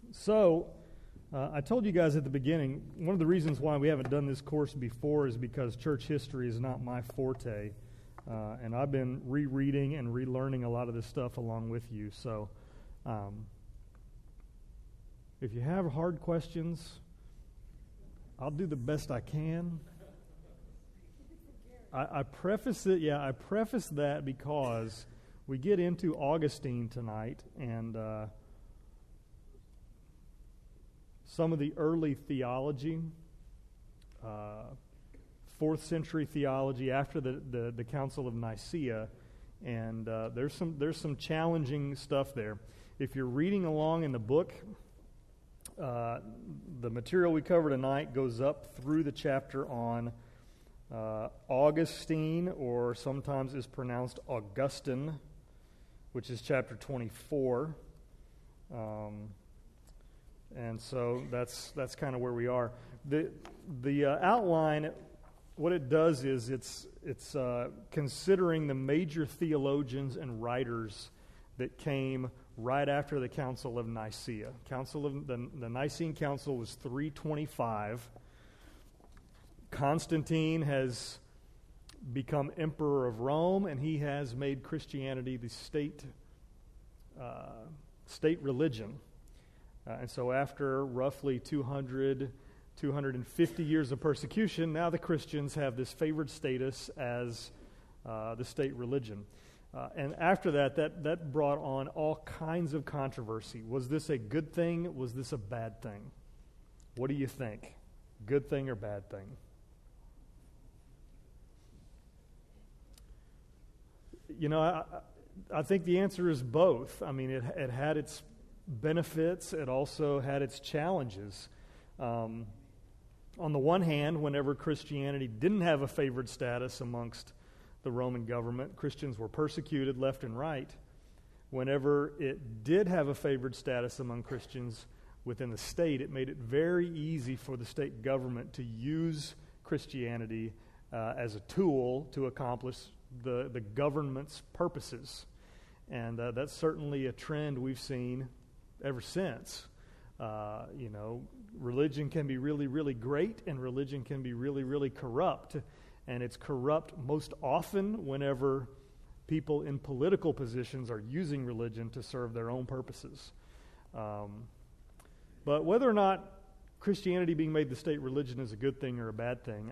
I told you guys at the beginning, one of the reasons why we haven't done this course before is because church history is not my forte. And I've been rereading and relearning a lot of this stuff along with you. So if you have hard questions, I'll do the best I can. I preface that because we get into Augustine tonight, and some of the early theology, 4th century theology after the Council of Nicaea, and there's some challenging stuff there. If you're reading along in the book, the material we cover tonight goes up through the chapter on Augustine, or sometimes is pronounced Augustine, which is chapter 24. And so that's kind of where we are. The outline, what it does is it's considering the major theologians and writers that came right after the Council of Nicaea. The Nicene Council was 325. Constantine has become emperor of Rome, and he has made Christianity the state religion. And so after roughly 250 years of persecution, now the Christians have this favored status as the state religion. And after that brought on all kinds of controversy. Was this a good thing? Was this a bad thing? What do you think? Good thing or bad thing? You know, I think the answer is both. I mean, it had its benefits. It also had its challenges. On the one hand, whenever Christianity didn't have a favored status amongst the Roman government, Christians were persecuted left and right. Whenever it did have a favored status among Christians within the state, it made it very easy for the state government to use Christianity as a tool to accomplish the government's purposes. And that's certainly a trend we've seen ever since. Religion can be really, really great, and religion can be really, really corrupt. And it's corrupt most often whenever people in political positions are using religion to serve their own purposes. But whether or not Christianity being made the state religion is a good thing or a bad thing,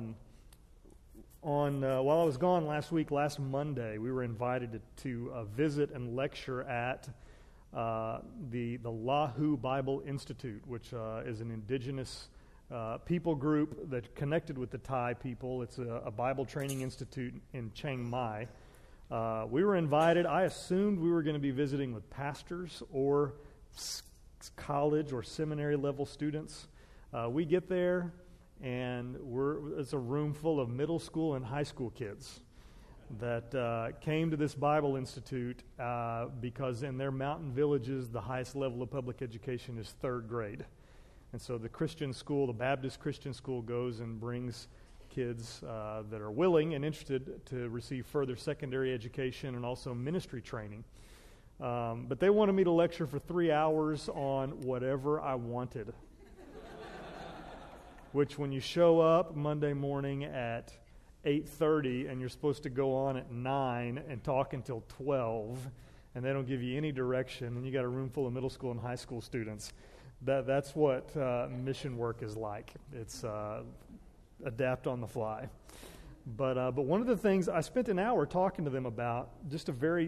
while I was gone last Monday, we were invited to visit and lecture at the Lahu Bible Institute, which is an indigenous people group that connected with the Thai people. It's a Bible training institute in Chiang Mai. We were invited. I assumed we were going to be visiting with pastors or college or seminary level students. We get there, and it's a room full of middle school and high school kids that came to this Bible Institute because in their mountain villages, the highest level of public education is 3rd grade. And so the Christian school, the Baptist Christian school, goes and brings kids that are willing and interested to receive further secondary education and also ministry training. But they wanted me to lecture for 3 hours on whatever I wanted. Which, when you show up Monday morning at 8:30 and you're supposed to go on at 9 and talk until 12, and they don't give you any direction, and you got a room full of middle school and high school students, that's what mission work is like. It's adapt on the fly. But one of the things, I spent an hour talking to them about just a very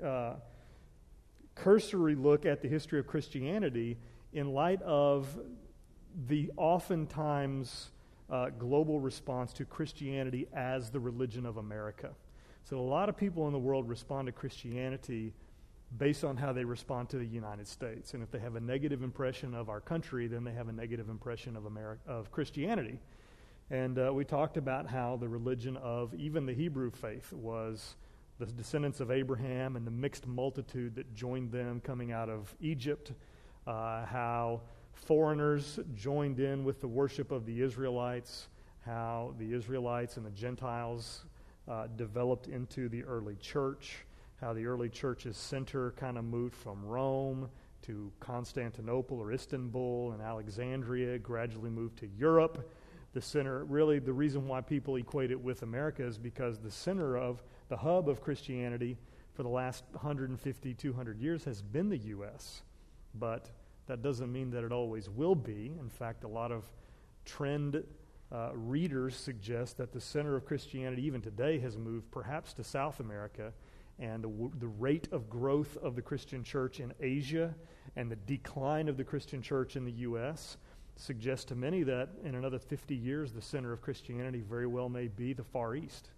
cursory look at the history of Christianity in light of the oftentimes global response to Christianity as the religion of America. So a lot of people in the world respond to Christianity based on how they respond to the United States. And if they have a negative impression of our country, then they have a negative impression of Christianity. And we talked about how the religion of even the Hebrew faith was the descendants of Abraham and the mixed multitude that joined them coming out of Egypt, how foreigners joined in with the worship of the Israelites, how the Israelites and the Gentiles developed into the early church, how the early church's center kind of moved from Rome to Constantinople or Istanbul and Alexandria, gradually moved to Europe. The center, really the reason why people equate it with America is because the center of the hub of Christianity for the last 150, 200 years has been the U.S. But that doesn't mean that it always will be. In fact, a lot of trend readers suggest that the center of Christianity even today has moved perhaps to South America, and the rate of growth of the Christian church in Asia and the decline of the Christian church in the U.S. suggests to many that in another 50 years the center of Christianity very well may be the Far East.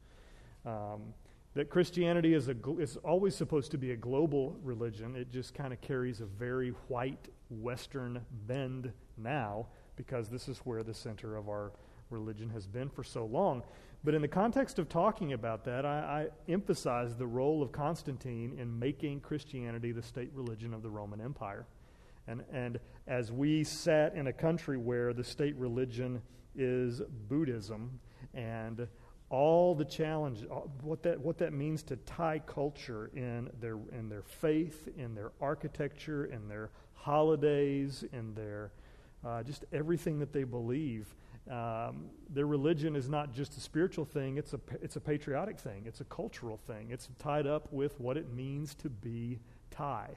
That Christianity is always supposed to be a global religion. It just kind of carries a very white Western bend now because this is where the center of our religion has been for so long. But in the context of talking about that, I emphasize the role of Constantine in making Christianity the state religion of the Roman Empire. And as we sat in a country where the state religion is Buddhism, and all the challenge, what that means to tie culture in their faith, in their architecture, in their holidays, in their just everything that they believe. Their religion is not just a spiritual thing; it's a patriotic thing. It's a cultural thing. It's tied up with what it means to be Thai,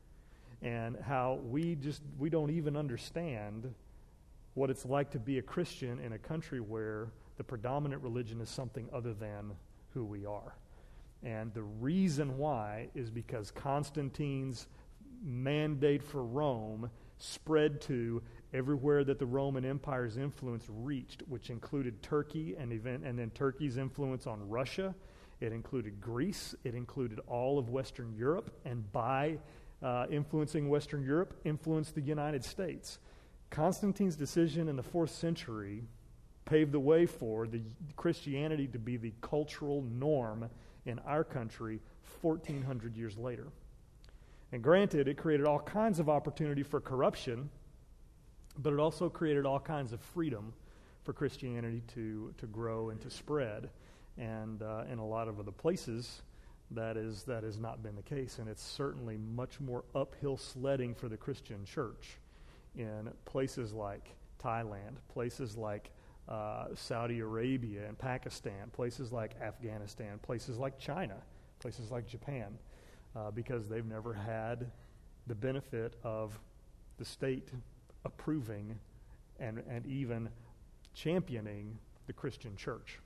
and how we don't even understand what it's like to be a Christian in a country where the predominant religion is something other than who we are. And the reason why is because Constantine's mandate for Rome spread to everywhere that the Roman Empire's influence reached, which included Turkey and then Turkey's influence on Russia. It included Greece. It included all of Western Europe. And by influencing Western Europe, influenced the United States. Constantine's decision in the 4th century paved the way for the Christianity to be the cultural norm in our country 1,400 years later. And granted, it created all kinds of opportunity for corruption, but it also created all kinds of freedom for Christianity to grow and to spread. And in a lot of other places, that has not been the case. And it's certainly much more uphill sledding for the Christian church in places like Thailand, places like Saudi Arabia and Pakistan, places like Afghanistan, places like China, places like Japan, because they've never had the benefit of the state approving and even championing the Christian church.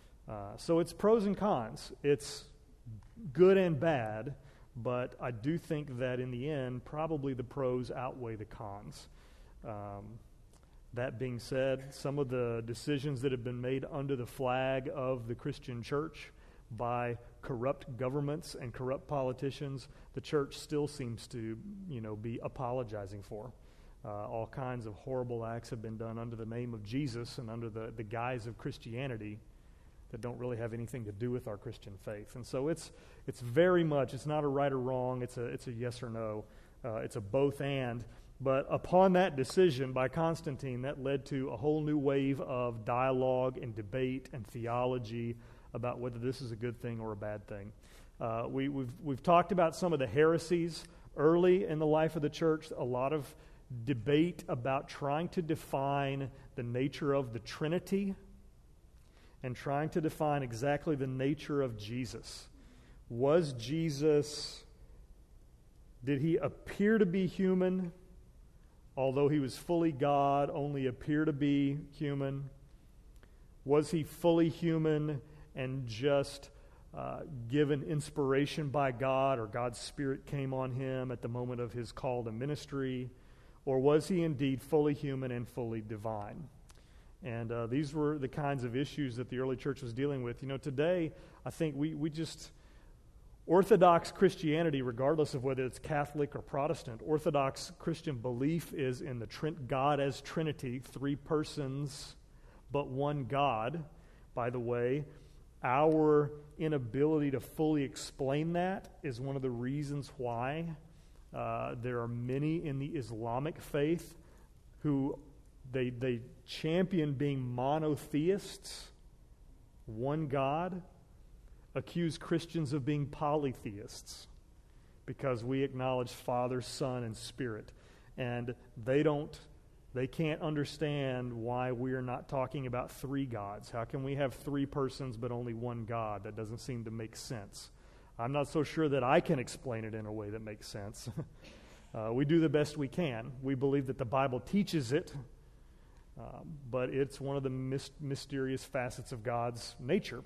So it's pros and cons. It's good and bad, but I do think that in the end, probably the pros outweigh the cons. That being said, some of the decisions that have been made under the flag of the Christian church by corrupt governments and corrupt politicians, the church still seems to, be apologizing for. All kinds of horrible acts have been done under the name of Jesus and under the guise of Christianity that don't really have anything to do with our Christian faith. And so it's very much, it's not a right or wrong, it's a yes or no. It's a both and. But upon that decision by Constantine, that led to a whole new wave of dialogue and debate and theology about whether this is a good thing or a bad thing. We've talked about some of the heresies early in the life of the church, a lot of debate about trying to define the nature of the Trinity and trying to define exactly the nature of Jesus. Was Jesus, did he appear to be human, although he was fully God, only appear to be human? Was he fully human and just given inspiration by God, or God's Spirit came on him at the moment of his call to ministry? Or was he indeed fully human and fully divine? And these were the kinds of issues that the early church was dealing with. Today, I think we just... Orthodox Christianity, regardless of whether it's Catholic or Protestant, Orthodox Christian belief is in the God as Trinity, 3 persons, but one God. By the way, our inability to fully explain that is one of the reasons why there are many in the Islamic faith who they champion being monotheists, one God, accuse Christians of being polytheists because we acknowledge Father, Son, and Spirit. And they can't understand why we're not talking about three gods. How can we have three persons but only one God? That doesn't seem to make sense. I'm not so sure that I can explain it in a way that makes sense. We do the best we can. We believe that the Bible teaches it, but it's one of the mysterious facets of God's nature.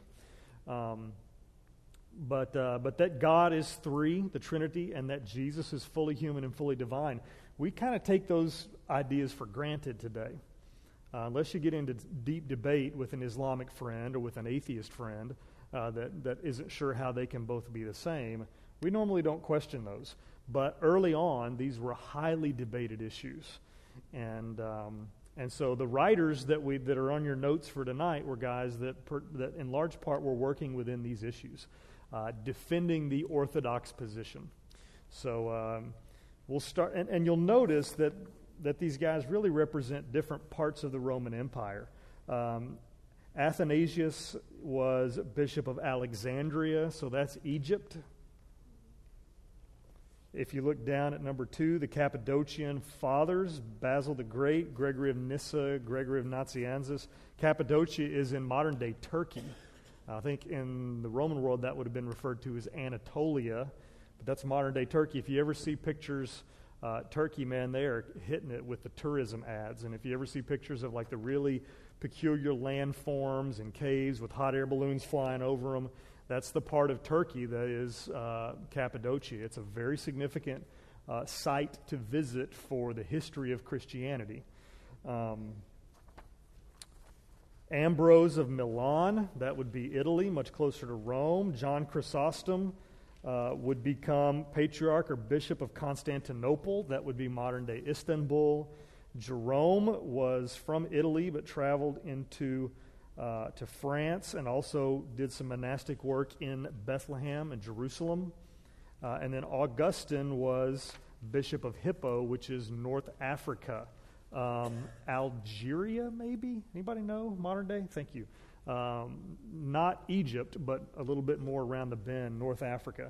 But that God is three, the Trinity, and that Jesus is fully human and fully divine, we kind of take those ideas for granted today. Unless you get into deep debate with an Islamic friend or with an atheist friend that isn't sure how they can both be the same, we normally don't question those. But early on, these were highly debated issues. And so the writers that are on your notes for tonight were guys that in large part were working within these issues, defending the orthodox position. So we'll start, and you'll notice that these guys really represent different parts of the Roman Empire. Athanasius was Bishop of Alexandria, so that's Egypt. If you look down at number 2, the Cappadocian Fathers, Basil the Great, Gregory of Nyssa, Gregory of Nazianzus. Cappadocia is in modern-day Turkey. I think in the Roman world that would have been referred to as Anatolia, but that's modern-day Turkey. If you ever see pictures, Turkey, man, they are hitting it with the tourism ads. And if you ever see pictures of like the really peculiar landforms and caves with hot air balloons flying over them, that's the part of Turkey that is Cappadocia. It's a very significant site to visit for the history of Christianity. Ambrose of Milan, that would be Italy, much closer to Rome. John Chrysostom would become Patriarch or Bishop of Constantinople. That would be modern-day Istanbul. Jerome was from Italy but traveled into to France and also did some monastic work in Bethlehem and Jerusalem. And then Augustine was Bishop of Hippo, which is North Africa. Algeria, maybe? Anybody know? Modern day? Thank you. Not Egypt, but a little bit more around the bend, North Africa.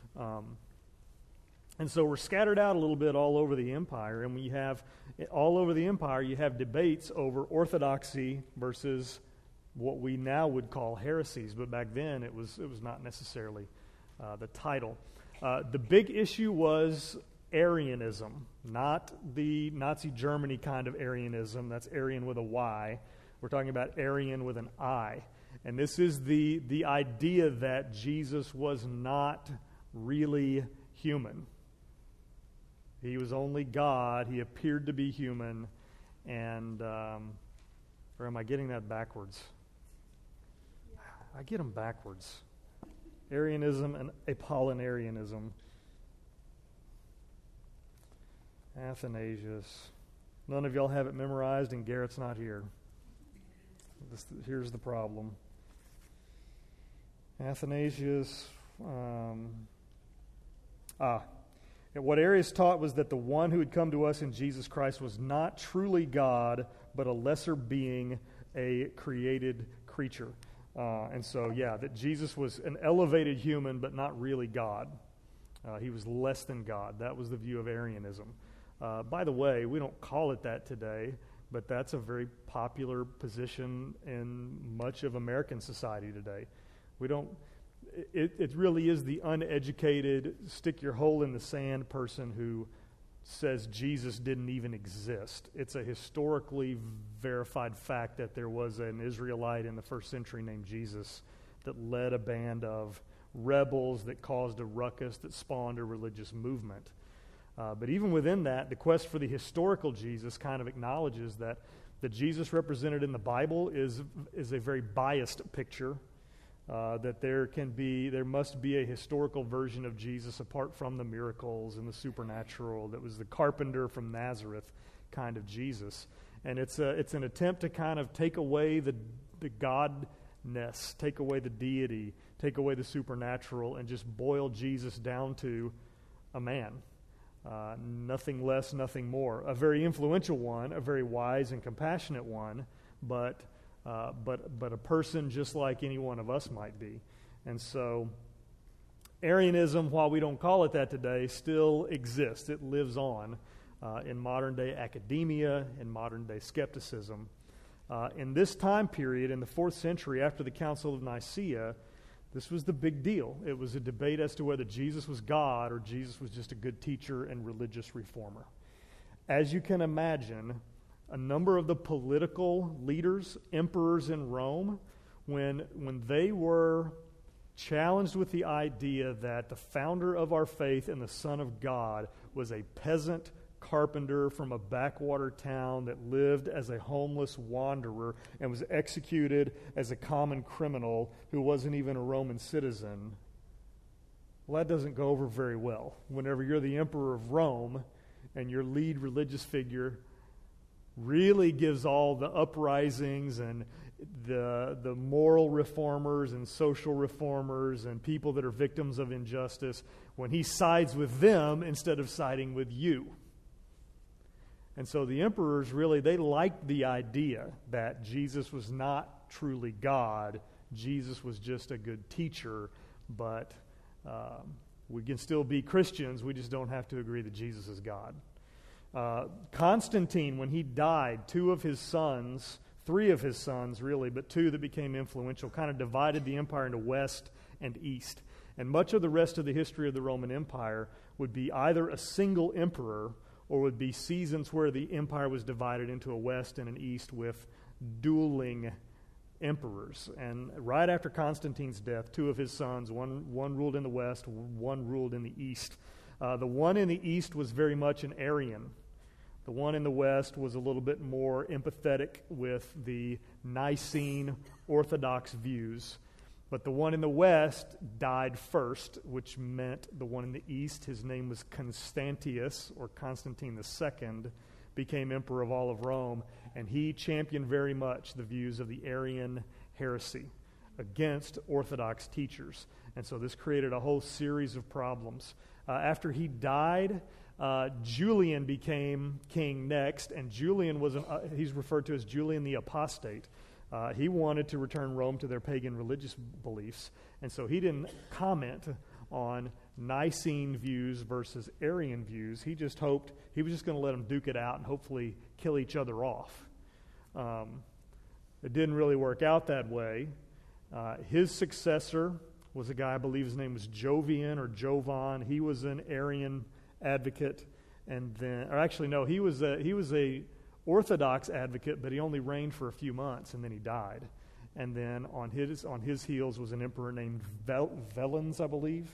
And so we're scattered out a little bit all over the empire, and all over the empire you have debates over orthodoxy versus what we now would call heresies, but back then it was not necessarily the title. The big issue was Arianism, not the Nazi Germany kind of Arianism. That's Aryan with a Y. We're talking about Arian with an I. And this is the idea that Jesus was not really human. He was only God. He appeared to be human. And, or am I getting that backwards? I get them backwards. Arianism and Apollinarianism. Athanasius. None of y'all have it memorized, and Garrett's not here. Here's the problem. Athanasius. What Arius taught was that the one who had come to us in Jesus Christ was not truly God, but a lesser being, a created creature. And so, that Jesus was an elevated human, but not really God. He was less than God. That was the view of Arianism. By the way, we don't call it that today, but that's a very popular position in much of American society today. We don't. It really is the uneducated, stick your hole in the sand person who says Jesus didn't even exist. It's a historically verified fact that there was an Israelite in the first century named Jesus that led a band of rebels that caused a ruckus that spawned a religious movement. But even within that, the quest for the historical Jesus kind of acknowledges that the Jesus represented in the Bible is a very biased picture. That there must be a historical version of Jesus apart from the miracles and the supernatural that was the carpenter from Nazareth kind of Jesus. And it's an attempt to kind of take away the godness, take away the deity, take away the supernatural, and just boil Jesus down to a man. Nothing less, nothing more. A very influential one, a very wise and compassionate one, but a person just like any one of us might be. And so Arianism, while we don't call it that today, still exists. It lives on in modern-day academia, in modern-day skepticism. In this time period, in the 4th century, after the Council of Nicaea, this was the big deal. It was a debate as to whether Jesus was God or Jesus was just a good teacher and religious reformer. As you can imagine, a number of the political leaders, emperors in Rome, when they were challenged with the idea that the founder of our faith and the Son of God was a peasant carpenter from a backwater town that lived as a homeless wanderer and was executed as a common criminal who wasn't even a Roman citizen. Well, that doesn't go over very well whenever you're the emperor of Rome and your lead religious figure really gives all the uprisings and the moral reformers and social reformers and people that are victims of injustice when he sides with them instead of siding with you. And so the emperors really, they liked the idea that Jesus was not truly God. Jesus was just a good teacher, but we can still be Christians. We just don't have to agree that Jesus is God. Constantine, when he died, 3 of his sons really, but 2 that became influential, kind of divided the empire into west and east. And much of the rest of the history of the Roman Empire would be either a single emperor or would be seasons where the empire was divided into a west and an east with dueling emperors. And right after Constantine's death, 2 of his sons, one ruled in the west, one ruled in the east. The one in the east was very much an Arian. The one in the west was a little bit more empathetic with the Nicene Orthodox views. But the one in the west died first, which meant the one in the east, his name was Constantius, or Constantine II, became emperor of all of Rome, and he championed very much the views of the Arian heresy against Orthodox teachers. And so this created a whole series of problems. After he died, Julian became king next, and Julian was he's referred to as Julian the Apostate. He wanted to return Rome to their pagan religious beliefs, and so he didn't comment on Nicene views versus Arian views. He just hoped he was just going to let them duke it out and hopefully kill each other off. It didn't really work out that way. His successor was a guy, I believe his name was Jovian or Jovan. He was an Arian advocate, and then, or actually no, he was a Orthodox advocate, but he only reigned for a few months, and then he died. And then on his heels was an emperor named Valens, I believe,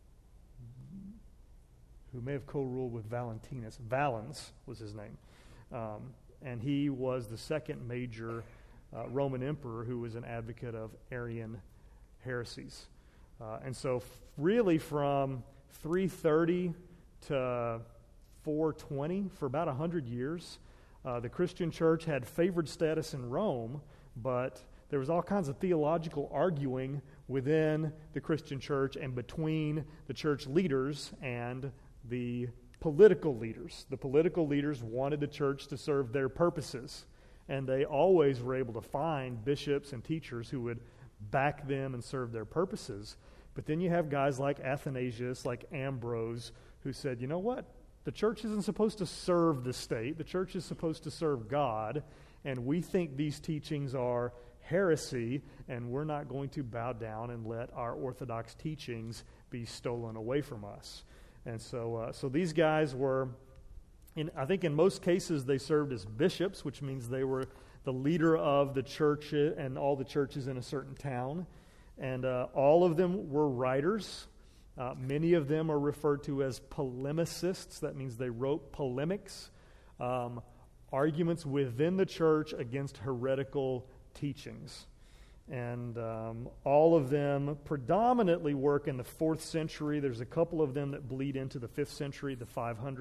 who may have co-ruled with Valentinus. Valens was his name, and he was the second major Roman emperor who was an advocate of Arian heresies. And so really from 330 to 420, for about 100 years, the Christian church had favored status in Rome, but there was all kinds of theological arguing within the Christian church and between the church leaders and the political leaders. The political leaders wanted the church to serve their purposes, and they always were able to find bishops and teachers who would back them and serve their purposes. But then you have guys like Athanasius, like Ambrose, who said, you know what? The church isn't supposed to serve the state. The church is supposed to serve God, and we think these teachings are heresy, and we're not going to bow down and let our Orthodox teachings be stolen away from us. And so these guys were, I think in most cases, they served as bishops, which means they were the leader of the church and all the churches in a certain town. And all of them were writers. Many of them are referred to as polemicists. That means they wrote polemics, arguments within the church against heretical teachings. And all of them predominantly work in the 4th century. There's a couple of them that bleed into the 5th century, the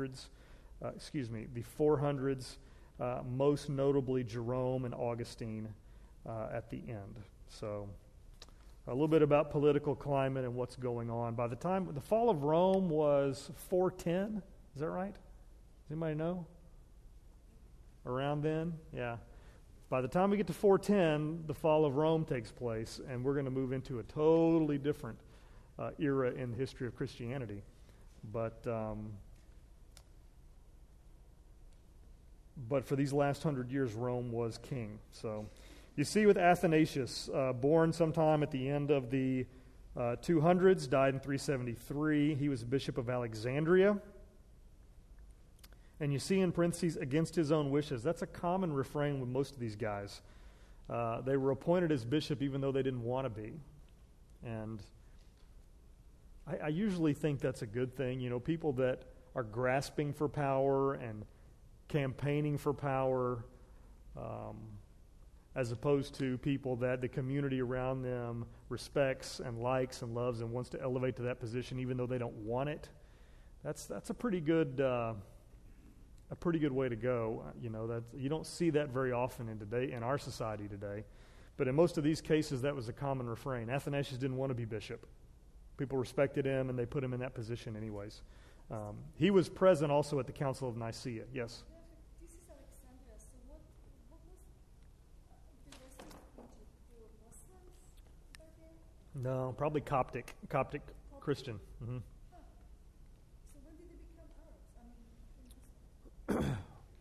400s, most notably Jerome and Augustine at the end. So a little bit about political climate and what's going on. By the time the fall of Rome was 410, is that right? Does anybody know? Around then? Yeah. By the time we get to 410, the fall of Rome takes place, and we're going to move into a totally different era in the history of Christianity. But for these last 100 years, Rome was king. So you see with Athanasius, born sometime at the end of the 200s, died in 373. He was Bishop of Alexandria. And you see in parentheses, against his own wishes. That's a common refrain with most of these guys. They were appointed as bishop even though they didn't want to be. And I usually think that's a good thing. You know, people that are grasping for power and campaigning for power, as opposed to people that the community around them respects and likes and loves and wants to elevate to that position even though they don't want it. That's a pretty good way to go. You know, that you don't see that very often in our society today. But in most of these cases, that was a common refrain. Athanasius didn't want to be bishop. People respected him, and they put him in that position anyways. He was present also at the Council of Nicaea. Yes? This is Alexandria. So what was the rest of Egypt? They were Muslims back then? No, probably Coptic Christian. Mm-hmm. So when did they become Arabs?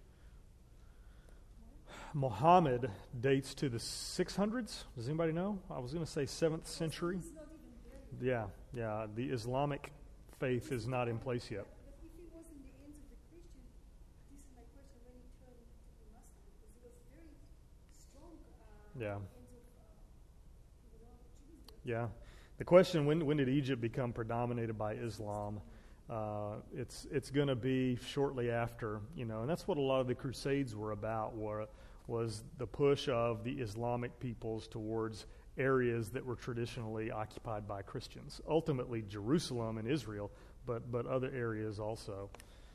Muhammad dates to the 600s. Does anybody know? I was going to say 7th century. He's not even there yet. Yeah. The Islamic faith is not in place yet. But if he was in the hands of the Christian, this is my question, when he turned to be Muslim, because he was very strong Yeah. in the hands of Jesus. Yeah. The question, when did Egypt become predominated by Islam? It's going to be shortly after, you know, and that's what a lot of the Crusades were about, was the push of the Islamic peoples towards areas that were traditionally occupied by Christians. Ultimately, Jerusalem and Israel, but other areas also.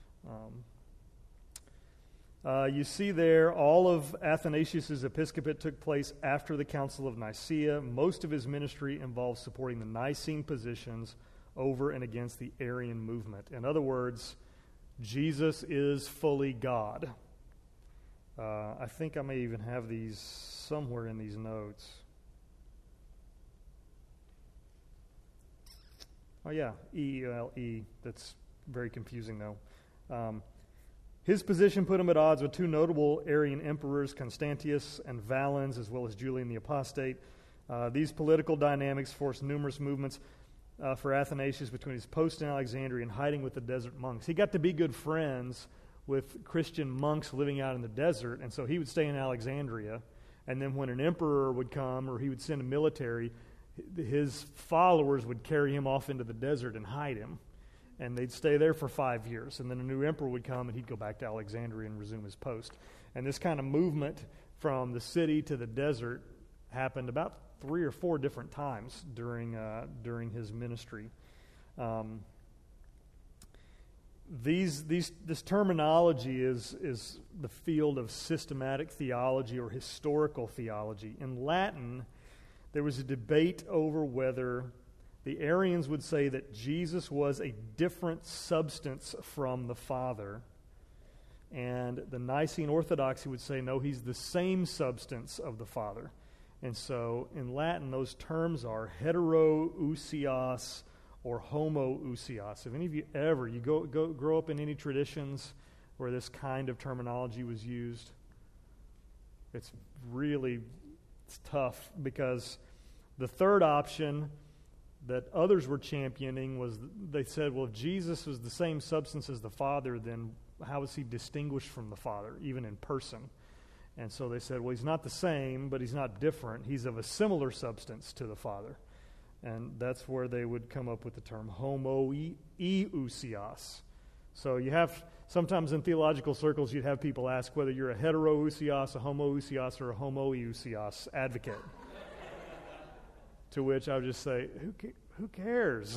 You see there, all of Athanasius' episcopate took place after the Council of Nicaea. Most of his ministry involved supporting the Nicene positions over and against the Arian movement. In other words, Jesus is fully God. I think I may even have these somewhere in these notes. Oh yeah, E-E-L-E. That's very confusing though. His position put him at odds with two notable Arian emperors, Constantius and Valens, as well as Julian the Apostate. These political dynamics forced numerous movements for Athanasius between his post in Alexandria and hiding with the desert monks. He got to be good friends with Christian monks living out in the desert, and so he would stay in Alexandria, and then when an emperor would come or he would send a military, his followers would carry him off into the desert and hide him, and they'd stay there for 5 years, and then a new emperor would come and he'd go back to Alexandria and resume his post. And this kind of movement from the city to the desert happened about 3 or 4 different times during his ministry. This terminology is the field of systematic theology or historical theology. In Latin, there was a debate over whether the Arians would say that Jesus was a different substance from the Father, and the Nicene Orthodoxy would say, no, he's the same substance of the Father. And so in Latin, those terms are heterousios or homoousios. If any of you grow up in any traditions where this kind of terminology was used, it's tough, because the third option that others were championing was, they said, well, if Jesus was the same substance as the Father, then how is he distinguished from the Father, even in person? And so they said, well, he's not the same, but he's not different. He's of a similar substance to the Father. And that's where they would come up with the term homoousios. So you have, sometimes in theological circles, you'd have people ask whether you're a heterousios, a homoousios, or a homoousios advocate. To which I would just say, who cares?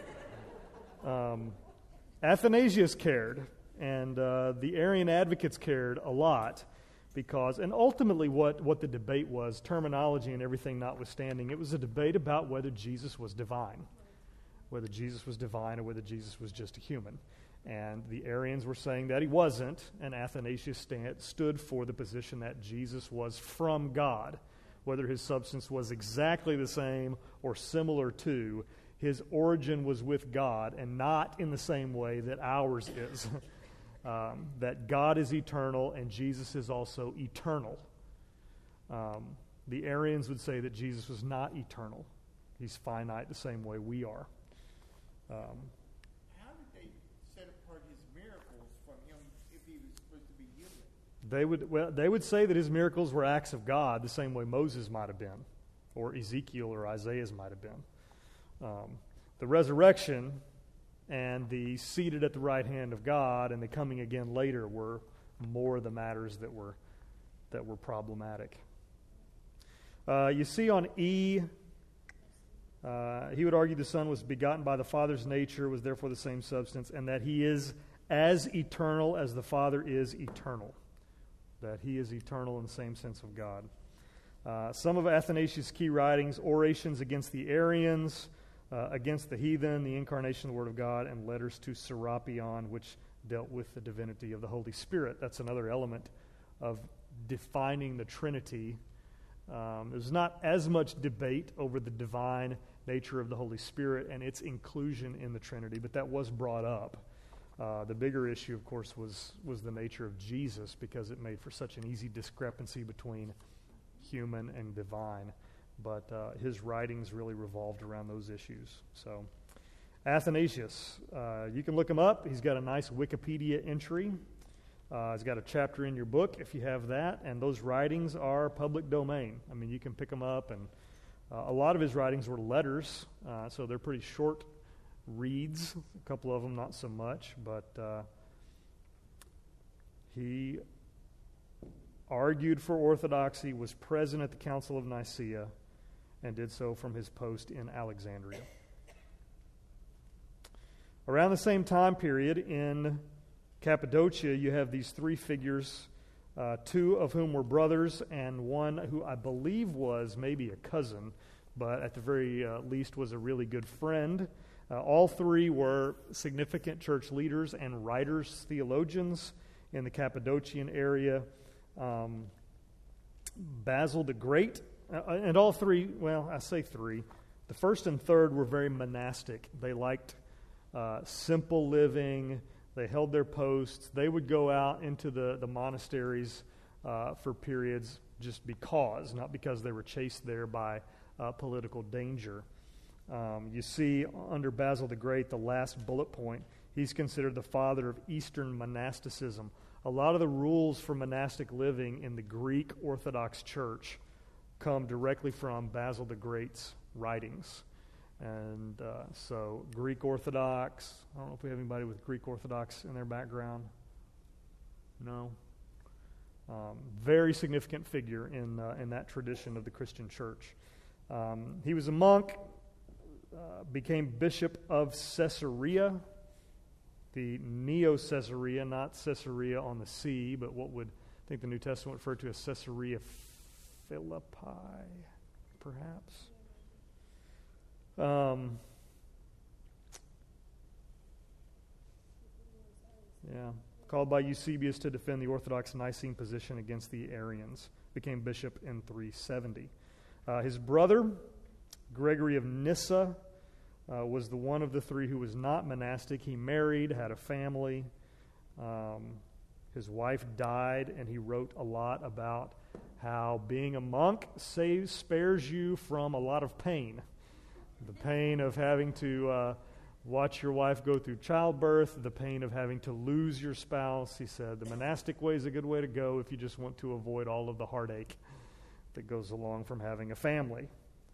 Athanasius cared, and the Arian advocates cared a lot, because, and ultimately what the debate was, terminology and everything notwithstanding, it was a debate about whether Jesus was divine. Whether Jesus was divine or whether Jesus was just a human. And the Arians were saying that he wasn't, and Athanasius stood for the position that Jesus was from God. Whether his substance was exactly the same or similar to, His origin was with God and not in the same way that ours is. That God is eternal and Jesus is also eternal. The Arians would say that Jesus was not eternal. He's finite the same way we are. How did they set apart his miracles from him if he was supposed to be human? They would say that his miracles were acts of God the same way Moses might have been, or Ezekiel or Isaiah's might have been. The resurrection and the seated at the right hand of God and the coming again later were more the matters that were problematic. You see on E, he would argue the Son was begotten by the Father's nature, was therefore the same substance, and that he is as eternal as the Father is eternal. That he is eternal in the same sense of God. Some of Athanasius' key writings: Orations against the Arians, Against the Heathen, The Incarnation of the Word of God, and Letters to Serapion, which dealt with the divinity of the Holy Spirit. That's another element of defining the Trinity. There's not as much debate over the divine nature of the Holy Spirit and its inclusion in the Trinity, but that was brought up. The bigger issue, of course, was the nature of Jesus, because it made for such an easy discrepancy between human and divine. But his writings really revolved around those issues. So, Athanasius, you can look him up. He's got a nice Wikipedia entry. He's got a chapter in your book if you have that, and those writings are public domain. I mean, you can pick them up, and a lot of his writings were letters, so they're pretty short reads. A couple of them not so much, but he argued for orthodoxy, was present at the Council of Nicaea, and did so from his post in Alexandria. Around the same time period in Cappadocia, you have these three figures, two of whom were brothers, and one who I believe was maybe a cousin, but at the very least was a really good friend. All three were significant church leaders and writers, theologians in the Cappadocian area. Basil the Great, and all three, well, I say three. The first and third were very monastic. They liked simple living. They held their posts. They would go out into the monasteries for periods just because, not because they were chased there by political danger. You see under Basil the Great, the last bullet point, he's considered the father of Eastern monasticism. A lot of the rules for monastic living in the Greek Orthodox Church come directly from Basil the Great's writings. And so Greek Orthodox, I don't know if we have anybody with Greek Orthodox in their background. No. Very significant figure in that tradition of the Christian church. He was a monk, became bishop of Caesarea, the Neo-Caesarea, not Caesarea on the sea, but what would I think the New Testament referred to as Caesarea Philippi, perhaps. Called by Eusebius to defend the Orthodox Nicene position against the Arians. Became bishop in 370. His brother, Gregory of Nyssa, was the one of the three who was not monastic. He married, had a family. His wife died, and he wrote a lot about how being a monk spares you from a lot of pain. The pain of having to watch your wife go through childbirth, the pain of having to lose your spouse. He said the monastic way is a good way to go if you just want to avoid all of the heartache that goes along from having a family.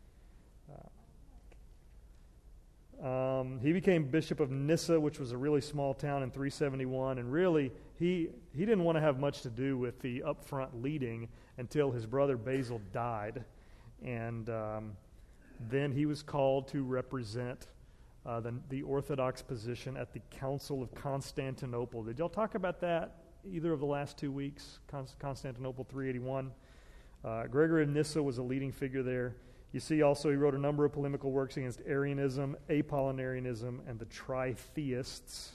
He became bishop of Nyssa, which was a really small town, in 371, and really he didn't want to have much to do with the upfront leading until his brother Basil died, and then he was called to represent the Orthodox position at the Council of Constantinople. Did y'all talk about that either of the last 2 weeks? Constantinople 381. Gregory of Nyssa was a leading figure there. You see also he wrote a number of polemical works against Arianism, Apollinarianism, and the Tritheists.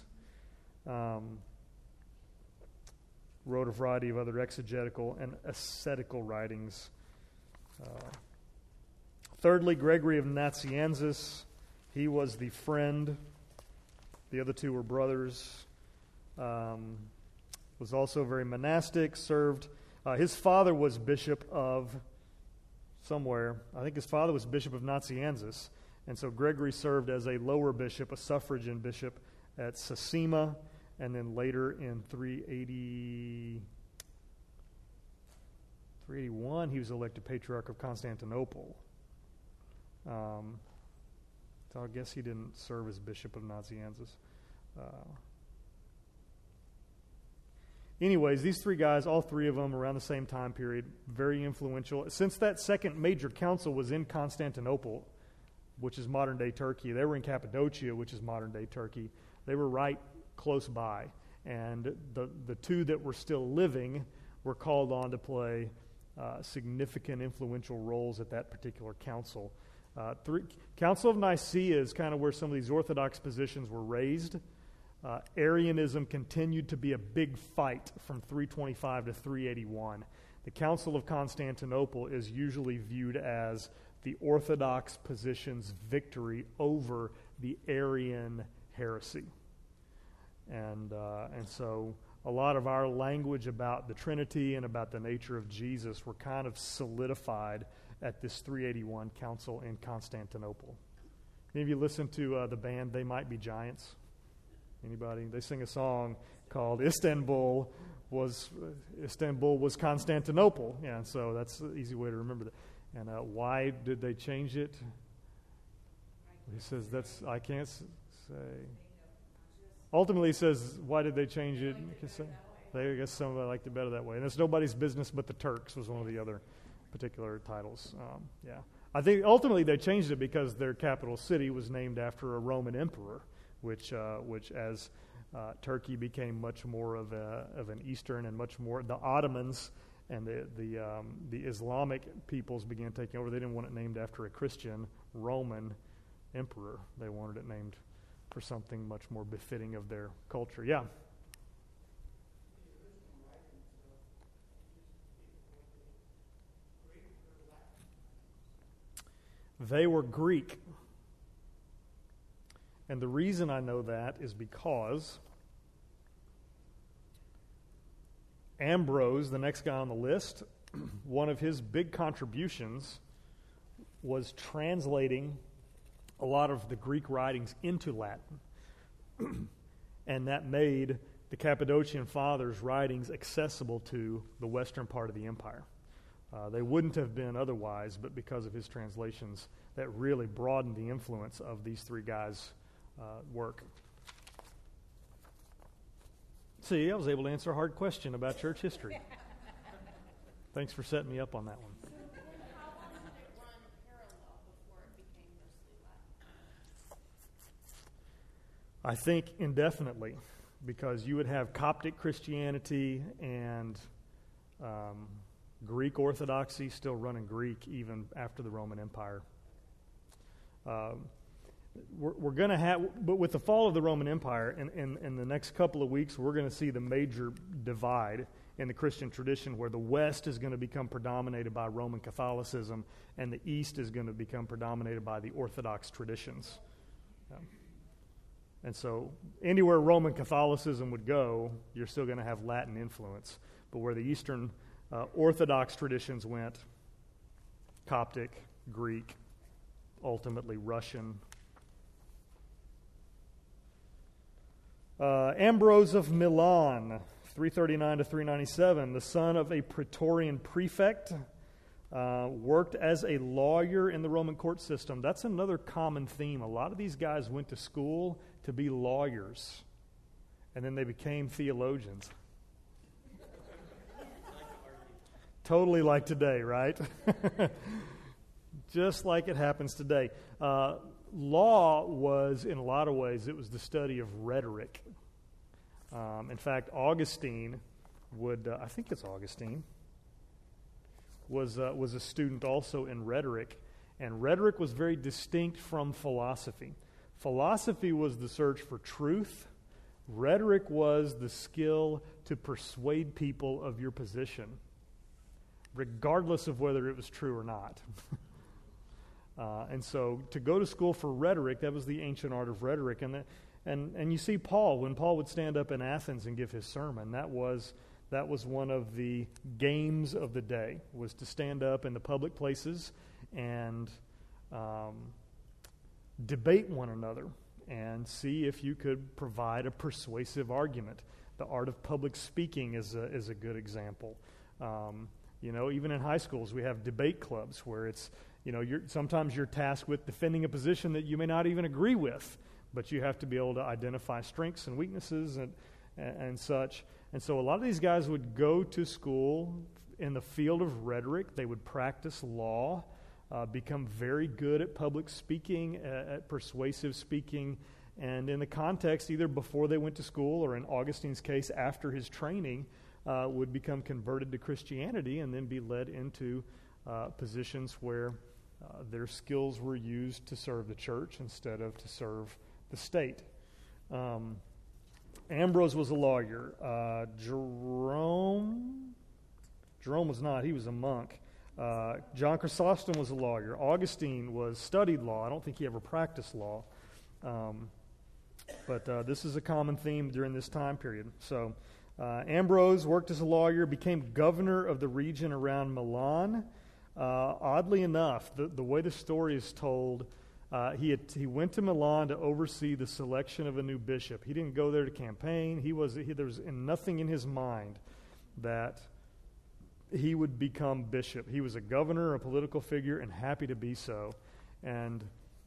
Wrote a variety of other exegetical and ascetical writings. Thirdly, Gregory of Nazianzus. He was the friend. The other two were brothers. Was also very monastic, served. His father was bishop of somewhere. I think his father was bishop of Nazianzus. And so Gregory served as a lower bishop, a suffragan bishop at Sasima, and then later in 381, he was elected Patriarch of Constantinople. So I guess he didn't serve as bishop of Nazianzus. Anyways, these three guys, all three of them around the same time period, very influential. Since that second major council was in Constantinople, which is modern-day Turkey, they were in Cappadocia, which is modern-day Turkey. They were right close by. And the two that were still living were called on to play significant, influential roles at that particular council. Council of Nicaea is kind of where some of these Orthodox positions were raised. Arianism continued to be a big fight from 325 to 381. The Council of Constantinople is usually viewed as the Orthodox position's victory over the Arian heresy. And so a lot of our language about the Trinity and about the nature of Jesus were kind of solidified at this 381 council in Constantinople. Any of you listen to the band They Might Be Giants? Anybody? They sing a song called Istanbul was Constantinople. Yeah, and so that's an easy way to remember that. And why did they change it? He says I can't say. Ultimately, he says, why did they change it? I guess somebody liked it better that way. And it's nobody's business but the Turks was one of the other particular titles. Yeah, I think ultimately they changed it because their capital city was named after a Roman emperor, which as Turkey became much more of an Eastern and much more the Ottomans and the Islamic peoples began taking over. They didn't want it named after a Christian Roman emperor. They wanted it named for something much more befitting of their culture. Yeah. They were Greek. And the reason I know that is because Ambrose, the next guy on the list, one of his big contributions was translating a lot of the Greek writings into Latin. And that made the Cappadocian Fathers' writings accessible to the western part of the empire. They wouldn't have been otherwise, but because of his translations, that really broadened the influence of these three guys' work. See, I was able to answer a hard question about church history. Thanks for setting me up on that one. So then how long did it run parallel before it became mostly Latin? I think indefinitely, because you would have Coptic Christianity and Greek Orthodoxy still running Greek even after the Roman Empire. We're going to have, but with the fall of the Roman Empire, in the next couple of weeks, we're going to see the major divide in the Christian tradition where the West is going to become predominated by Roman Catholicism and the East is going to become predominated by the Orthodox traditions. And so anywhere Roman Catholicism would go, you're still going to have Latin influence. But where the Eastern Orthodox traditions went, Coptic, Greek, ultimately Russian. Ambrose of Milan, 339 to 397, the son of a Praetorian prefect, worked as a lawyer in the Roman court system. That's another common theme. A lot of these guys went to school to be lawyers, and then they became theologians. Totally like today, right? Just like it happens today. Law was, in a lot of ways, it was the study of rhetoric. In fact, Augustine would, I think it's Augustine, was a student also in rhetoric, and rhetoric was very distinct from philosophy. Philosophy was the search for truth. Rhetoric was the skill to persuade people of your position, regardless of whether it was true or not. And so to go to school for rhetoric, that was the ancient art of rhetoric. And you see Paul, when Paul would stand up in Athens and give his sermon, that was one of the games of the day, was to stand up in the public places and debate one another and see if you could provide a persuasive argument. The art of public speaking is a good example. Even in high schools, we have debate clubs where it's, sometimes you're tasked with defending a position that you may not even agree with, but you have to be able to identify strengths and weaknesses and such. And so a lot of these guys would go to school in the field of rhetoric. They would practice law, become very good at public speaking, at persuasive speaking, and in the context, either before they went to school or in Augustine's case, after his training, would become converted to Christianity and then be led into positions where their skills were used to serve the church instead of to serve the state. Ambrose was a lawyer. Jerome was not. He was a monk. John Chrysostom was a lawyer. Augustine studied law. I don't think he ever practiced law. But this is a common theme during this time period. So Ambrose worked as a lawyer, became governor of the region around Milan. Oddly enough, the way the story is told, he went to Milan to oversee the selection of a new bishop. He didn't go there to campaign. There was nothing in his mind that he would become bishop. He was a governor, a political figure, and happy to be so. And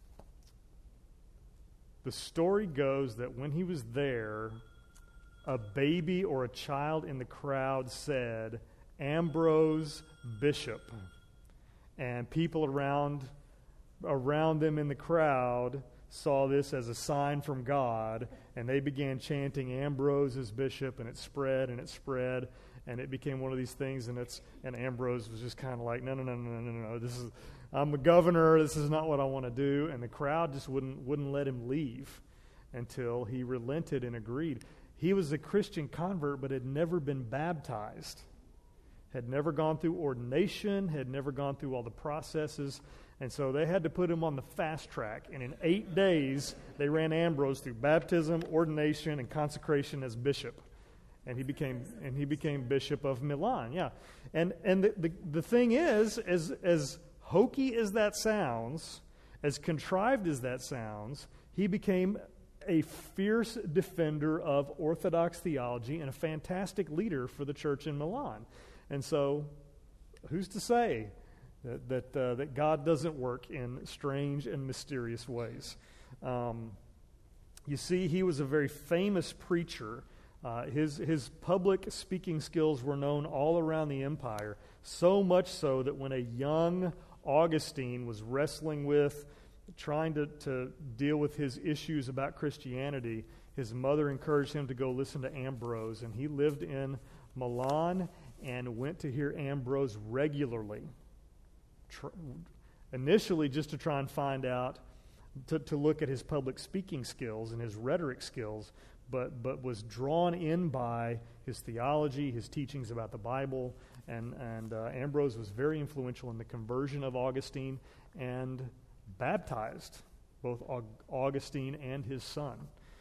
the story goes that when he was there, a baby or a child in the crowd said, "Ambrose, bishop." And people around them in the crowd saw this as a sign from God, and they began chanting Ambrose as bishop, and it spread, and it became one of these things, and Ambrose was just kind of like, no, I'm the governor, this is not what I want to do, and the crowd just wouldn't let him leave until he relented and agreed. He was a Christian convert, but had never been baptized, had never gone through ordination, had never gone through all the processes, and so they had to put him on the fast track. And in 8 days, they ran Ambrose through baptism, ordination, and consecration as bishop. And he became bishop of Milan. Yeah, and the thing is, as hokey as that sounds, as contrived as that sounds, he became a fierce defender of Orthodox theology and a fantastic leader for the church in Milan. And so, who's to say that God doesn't work in strange and mysterious ways? You see, he was a very famous preacher. His public speaking skills were known all around the empire, so much so that when a young Augustine was wrestling with, trying to deal with his issues about Christianity, his mother encouraged him to go listen to Ambrose, and he lived in Milan and went to hear Ambrose regularly, initially just to try and find out, to look at his public speaking skills and his rhetoric skills, but was drawn in by his theology, his teachings about the Bible, and Ambrose was very influential in the conversion of Augustine and baptized both Augustine and his son.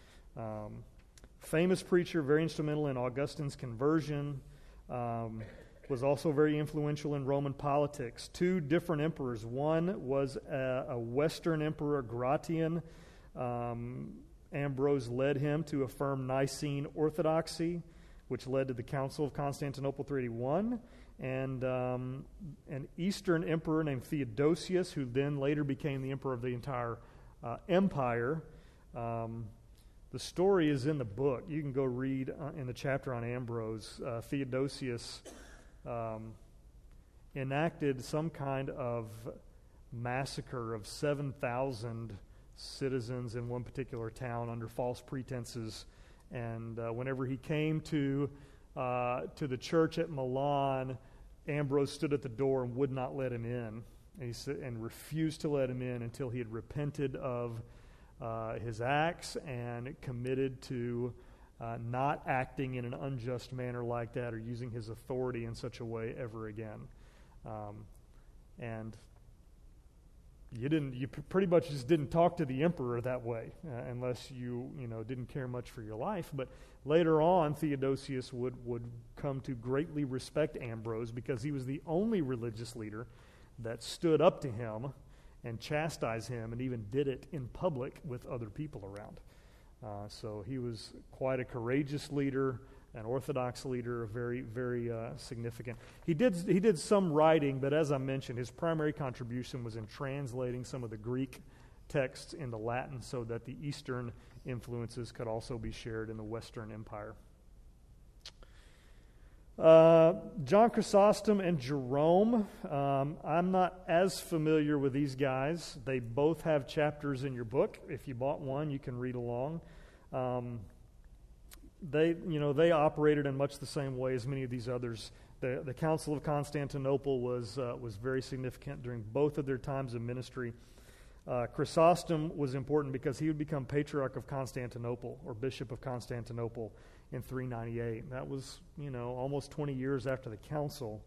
Famous preacher, very instrumental in Augustine's conversion, was also very influential in Roman politics. 2 different emperors. One was a Western emperor, Gratian. Ambrose led him to affirm Nicene orthodoxy, which led to the Council of Constantinople 381, and an Eastern emperor named Theodosius, who then later became the emperor of the entire empire. The story is in the book. You can go read in the chapter on Ambrose. Theodosius enacted some kind of massacre of 7,000 citizens in one particular town under false pretenses, and whenever he came to the church at Milan, Ambrose stood at the door and would not let him in, and refused to let him in until he had repented of his acts and committed to not acting in an unjust manner like that or using his authority in such a way ever again. And you pretty much just didn't talk to the emperor that way, unless you didn't care much for your life. But later on, Theodosius would come to greatly respect Ambrose because he was the only religious leader that stood up to him and chastised him, and even did it in public with other people around. So he was quite a courageous leader, an Orthodox leader, very, very significant. He did some writing, but as I mentioned, his primary contribution was in translating some of the Greek texts into Latin so that the Eastern influences could also be shared in the Western Empire. John Chrysostom and Jerome, I'm not as familiar with these guys. They both have chapters in your book. If you bought one, you can read along. They operated in much the same way as many of these others. The Council of Constantinople was very significant during both of their times of ministry. Chrysostom was important because he would become Patriarch of Constantinople, or Bishop of Constantinople, in 398. That was, almost 20 years after the council.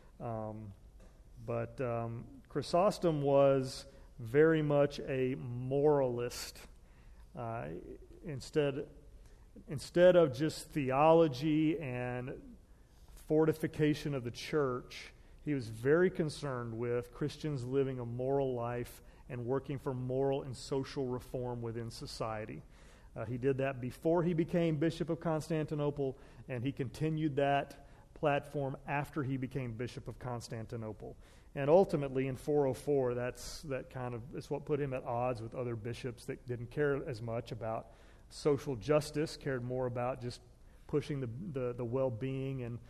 But Chrysostom was very much a moralist. Instead of just theology and fortification of the church, he was very concerned with Christians living a moral life and working for moral and social reform within society. He did that before he became Bishop of Constantinople, and he continued that platform after he became Bishop of Constantinople. And ultimately, in 404, it's what put him at odds with other bishops that didn't care as much about social justice, cared more about just pushing the well-being and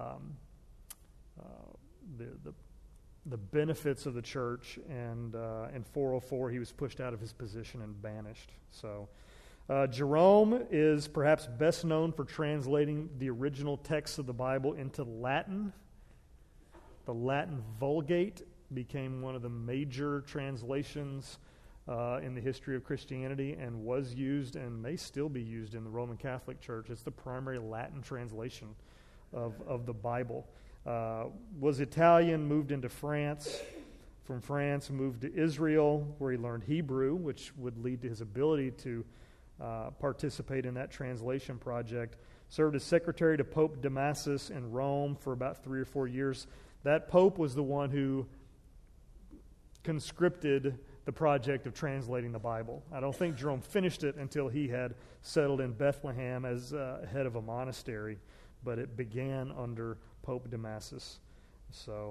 the benefits of the church. And in 404, he was pushed out of his position and banished. So Jerome is perhaps best known for translating the original texts of the Bible into Latin. The Latin Vulgate became one of the major translations in the history of Christianity, and was used and may still be used in the Roman Catholic Church. It's the primary Latin translation of the Bible. Was Italian, moved into France. From France, moved to Israel, where he learned Hebrew, which would lead to his ability to participate in that translation project. Served as secretary to Pope Damasus in Rome for about 3 or 4 years. That pope was the one who conscripted the project of translating the Bible. I don't think Jerome finished it until he had settled in Bethlehem as head of a monastery, but it began under Pope Damasus. So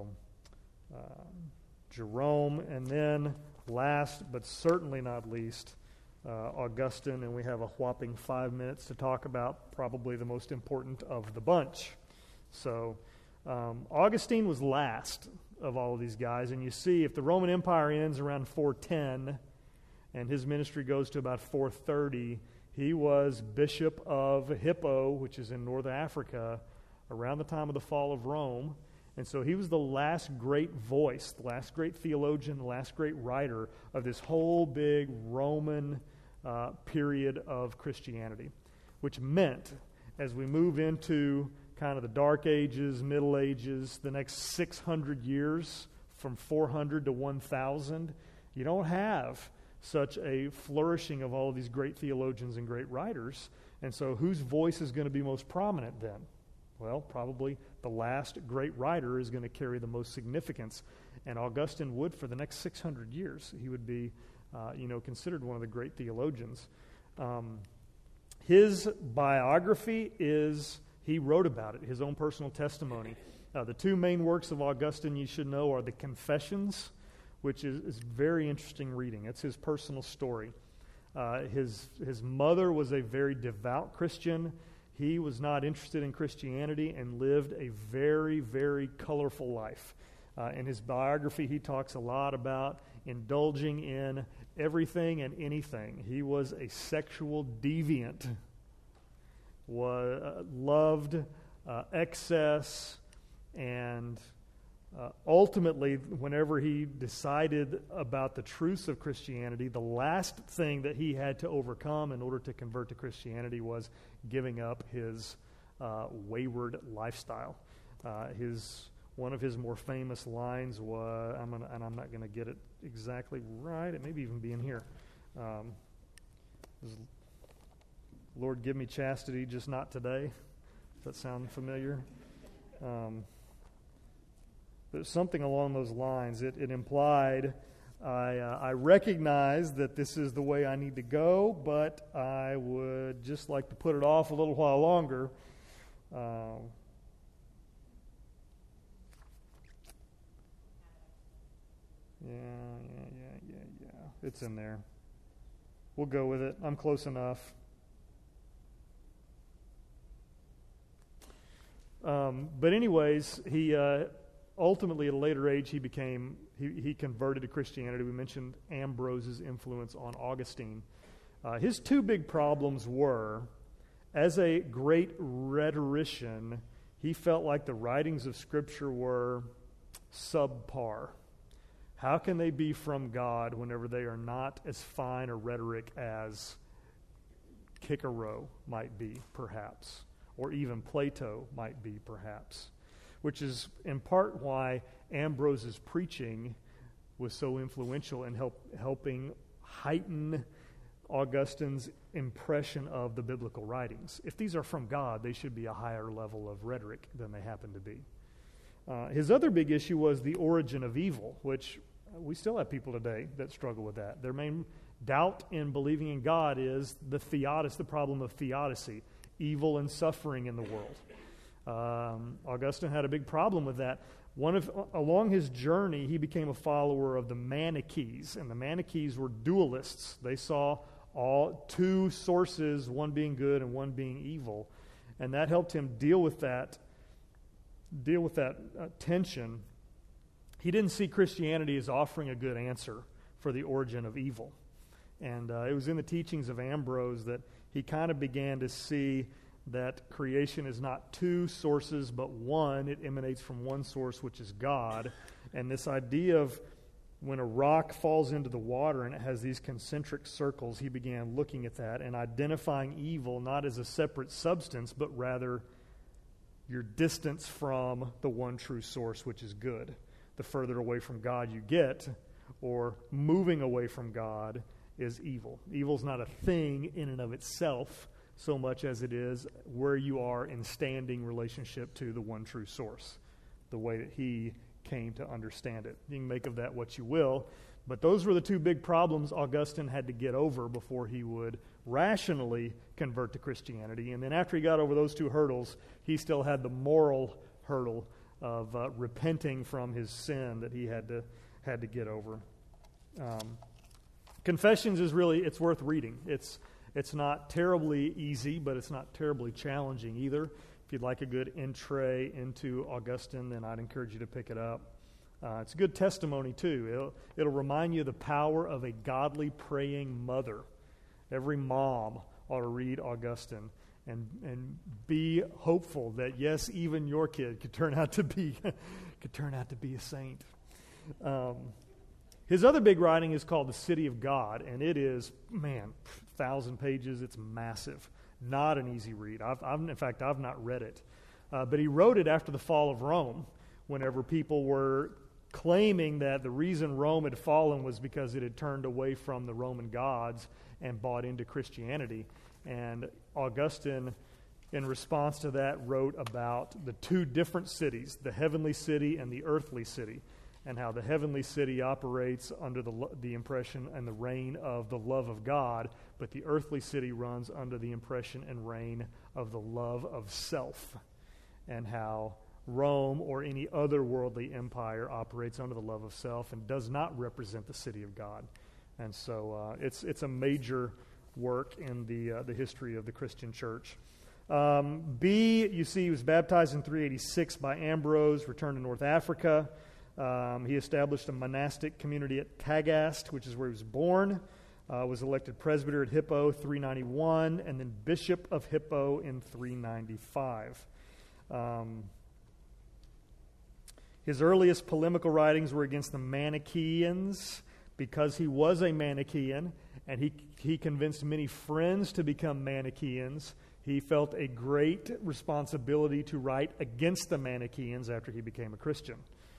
Jerome, and then last but certainly not least, Augustine, and we have a whopping 5 minutes to talk about probably the most important of the bunch. So Augustine was last of all of these guys, and you see if the Roman Empire ends around 410 and his ministry goes to about 430, he was Bishop of Hippo, which is in North Africa, around the time of the fall of Rome. And so he was the last great voice, the last great theologian, the last great writer of this whole big Roman period of Christianity, which meant as we move into kind of the Dark Ages, Middle Ages, the next 600 years from 400 to 1000, you don't have such a flourishing of all of these great theologians and great writers. And so whose voice is going to be most prominent then? Well, probably the last great writer is going to carry the most significance. And Augustine would for the next 600 years. He would be, considered one of the great theologians. His biography is, he wrote about it, his own personal testimony. The two main works of Augustine you should know are the Confessions, which is very interesting reading. It's his personal story. His mother was a very devout Christian. He was not interested in Christianity and lived a very, very colorful life. In his biography, he talks a lot about indulging in everything and anything. He was a sexual deviant, loved excess, and ultimately, whenever he decided about the truths of Christianity, the last thing that he had to overcome in order to convert to Christianity was giving up his wayward lifestyle. His One of his more famous lines was, and I'm not going to get it exactly right, it may even be in here. Was, Lord, give me chastity, just not today. Does that sound familiar? There's something along those lines. It implied, I recognize that this is the way I need to go, but I would just like to put it off a little while longer. Yeah. It's in there. We'll go with it. I'm close enough. But anyways, he ultimately at a later age he converted to Christianity. We mentioned Ambrose's influence on Augustine. His two big problems were, as a great rhetorician, he felt like the writings of Scripture were subpar. How can they be from God whenever they are not as fine a rhetoric as Cicero might be, perhaps, or even Plato might be, perhaps, which is in part why Ambrose's preaching was so influential in helping heighten Augustine's impression of the biblical writings. If these are from God, they should be a higher level of rhetoric than they happen to be. His other big issue was the origin of evil, which we still have people today that struggle with that. Their main doubt in believing in God is the problem of theodicy, evil and suffering in the world. Augustine had a big problem with that. Along his journey, he became a follower of the Manichees, and the Manichees were dualists. They saw two sources, one being good and one being evil, and that helped him deal with that tension. He didn't see Christianity as offering a good answer for the origin of evil, and it was in the teachings of Ambrose that he kind of began to see that creation is not two sources but one. It emanates from one source, which is God. And this idea of when a rock falls into the water and it has these concentric circles, he began looking at that and identifying evil not as a separate substance, but rather your distance from the one true source, which is good. The further away from God you get, or moving away from God, is evil. Evil's not a thing in and of itself, so much as it is where you are in standing relationship to the one true source, the way that he came to understand it. You can make of that what you will, but those were the two big problems Augustine had to get over before he would rationally convert to Christianity. And then after he got over those two hurdles, he still had the moral hurdle of repenting from his sin that he had to get over. Confessions is really, it's worth reading. It's not terribly easy, but it's not terribly challenging either. If you'd like a good entree into Augustine, then I'd encourage you to pick it up. It's a good testimony, too. It'll remind you of the power of a godly praying mother. Every mom ought to read Augustine and be hopeful that, yes, even your kid could turn out to be a saint. His other big writing is called The City of God, and it is, 1,000 pages. It's massive. Not an easy read. In fact, I've not read it. But he wrote it after the fall of Rome, whenever people were claiming that the reason Rome had fallen was because it had turned away from the Roman gods and bought into Christianity. And Augustine, in response to that, wrote about the two different cities, the heavenly city and the earthly city, and how the heavenly city operates under the impression and the reign of the love of God, but the earthly city runs under the impression and reign of the love of self, and how Rome or any other worldly empire operates under the love of self and does not represent the city of God. And so it's a major work in the history of the Christian church. You see, he was baptized in 386 by Ambrose, returned to North Africa. He established a monastic community at Tagaste, which is where he was born, was elected presbyter at Hippo 391, and then bishop of Hippo in 395. His earliest polemical writings were against the Manichaeans, because he was a Manichaean, and he convinced many friends to become Manichaeans. He felt a great responsibility to write against the Manichaeans after he became a Christian.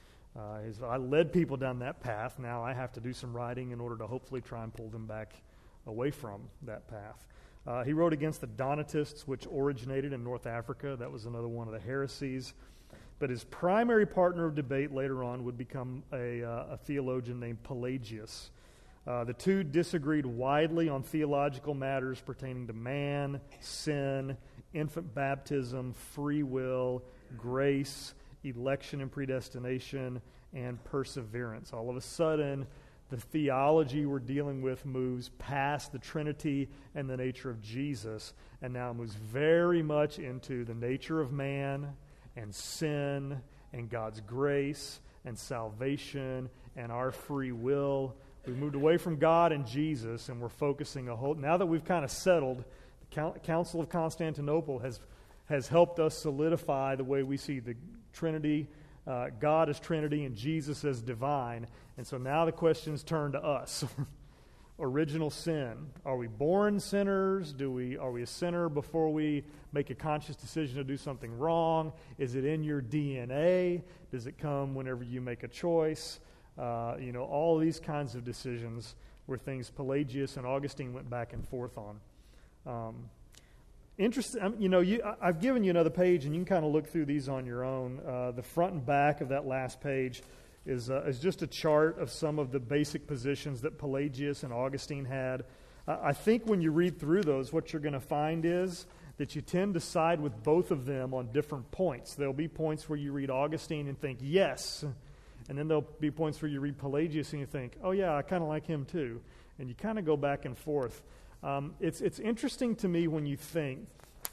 I led people down that path. Now I have to do some writing in order to hopefully try and pull them back away from that path. He wrote against the Donatists, which originated in North Africa. That was another one of the heresies. But his primary partner of debate later on would become a theologian named Pelagius. The two disagreed widely on theological matters pertaining to man, sin, infant baptism, free will, grace, election and predestination, and perseverance. All of a sudden, the theology we're dealing with moves past the Trinity and the nature of Jesus, and now moves very much into the nature of man and sin and God's grace and salvation and our free will. We moved away from God and Jesus, and we're focusing now that we've kind of settled, the Council of Constantinople has helped us solidify the way we see the Trinity, God as Trinity, and Jesus as divine. And so now the questions turn to us. Original sin. Are we born sinners? Are we a sinner before we make a conscious decision to do something wrong? Is it in your DNA? Does it come whenever you make a choice? All these kinds of decisions were things Pelagius and Augustine went back and forth on. Interesting. I've given you another page, and you can kind of look through these on your own. The front and back of that last page is just a chart of some of the basic positions that Pelagius and Augustine had. I think when you read through those, what you're going to find is that you tend to side with both of them on different points. There'll be points where you read Augustine and think, yes, and then there'll be points where you read Pelagius and you think, oh yeah, I kind of like him too. And you kind of go back and forth. It's interesting to me when you think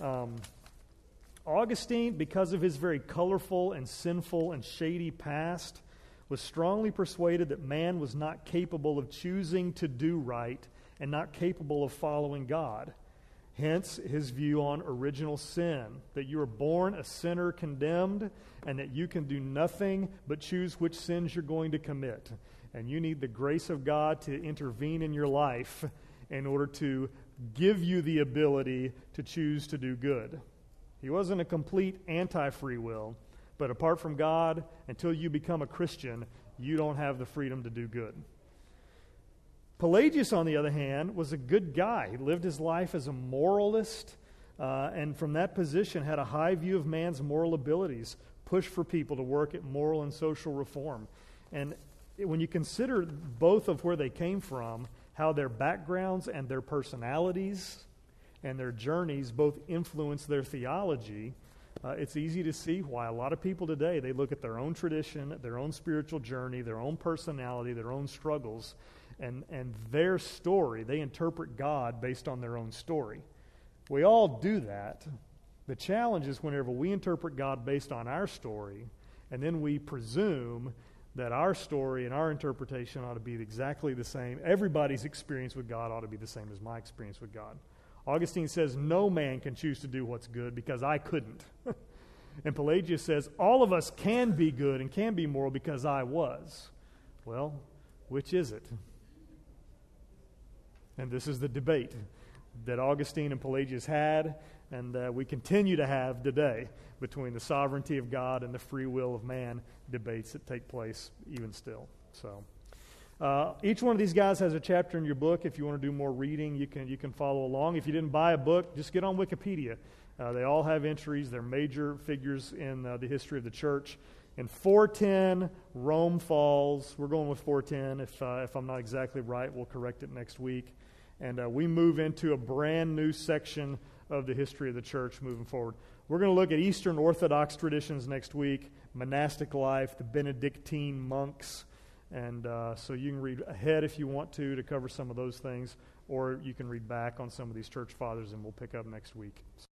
Augustine, because of his very colorful and sinful and shady past, was strongly persuaded that man was not capable of choosing to do right and not capable of following God. Hence, his view on original sin, that you are born a sinner condemned and that you can do nothing but choose which sins you're going to commit. And you need the grace of God to intervene in your life in order to give you the ability to choose to do good. He wasn't a complete anti-free will, but apart from God, until you become a Christian, you don't have the freedom to do good. Pelagius, on the other hand, was a good guy. He lived his life as a moralist, and from that position had a high view of man's moral abilities, pushed for people to work at moral and social reform. And when you consider both of where they came from, how their backgrounds and their personalities and their journeys both influence their theology, it's easy to see why a lot of people today, they look at their own tradition, their own spiritual journey, their own personality, their own struggles, and their story, they interpret God based on their own story. We all do that. The challenge is whenever we interpret God based on our story, and then we presume that our story and our interpretation ought to be exactly the same. Everybody's experience with God ought to be the same as my experience with God. Augustine says, no man can choose to do what's good because I couldn't. And Pelagius says, all of us can be good and can be moral because I was. Well, which is it? And this is the debate that Augustine and Pelagius had, and we continue to have today between the sovereignty of God and the free will of man, debates that take place even still. So each one of these guys has a chapter in your book. If you want to do more reading, you can follow along. If you didn't buy a book, just get on Wikipedia. They all have entries. They're major figures in the history of the church. In 410, Rome falls. We're going with 410. If I'm not exactly right, we'll correct it next week. And we move into a brand new section of the history of the church moving forward. We're going to look at Eastern Orthodox traditions next week, monastic life, the Benedictine monks. And so you can read ahead if you want to cover some of those things, or you can read back on some of these church fathers, and we'll pick up next week.